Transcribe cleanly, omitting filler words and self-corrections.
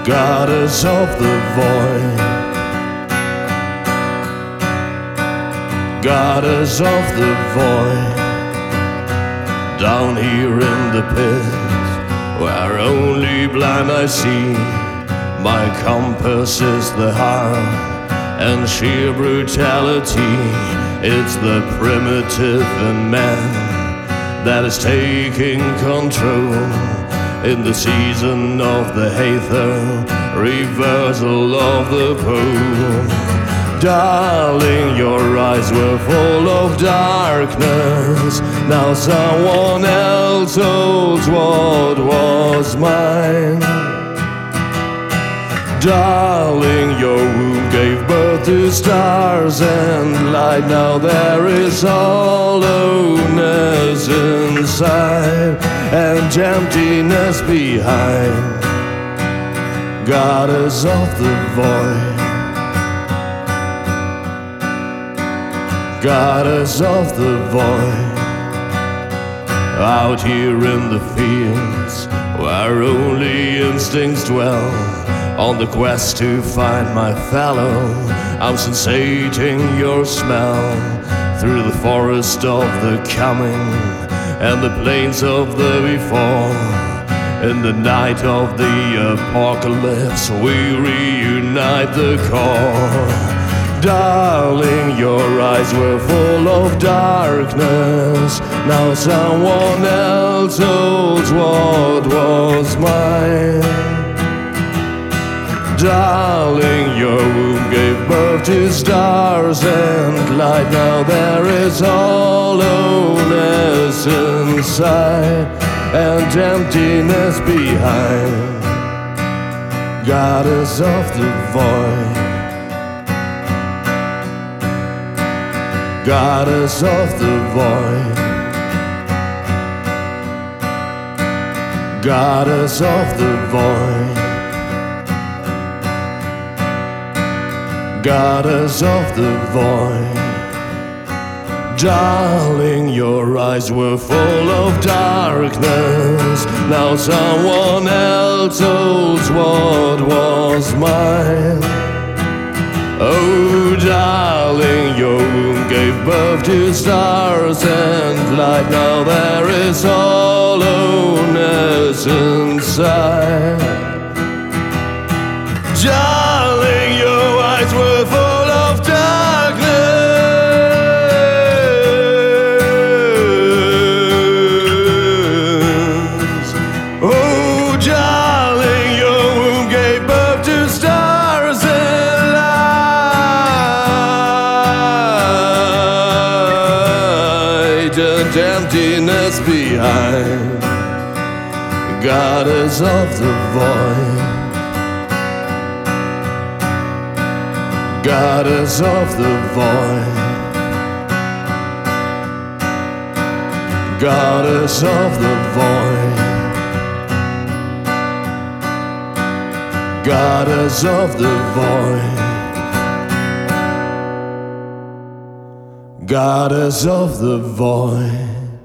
goddess of the void, goddess of the void. Down here in the pit, where only blind I see, my compass is the heart and sheer brutality. It's the primitive in man that is taking control. In the season of the Aether, reversal of the pole. Darling, your eyes were full of darkness. Now someone else holds what was mine. Darling, your womb gave birth to stars and light. Now there is hollowness inside and emptiness behind. Goddess of the void, goddess of the void. Out here in the fields, where only instincts dwell, on the quest to find my fellow, I'm sensating your smell. Through the forest of the coming and the plains of the before, in the night of the apocalypse, we reunite the core. Darling, your eyes were full of darkness. Now someone else holds what was mine. Darling, your womb gave birth to stars and light. Now there is hollowness inside and emptiness behind. Goddess of the void, goddess of the void, goddess of the void, goddess of the void. Darling, your eyes were full of darkness. Now someone else holds what was mine. Oh, darling, your womb gave birth to stars and light. Now there is hollowness inside. Darling, your eyes were full of darkness. Oh, darling, your womb gave birth to stars and light and emptiness behind. Goddess of the void, goddess of the void, goddess of the void, goddess of the void, goddess of the void.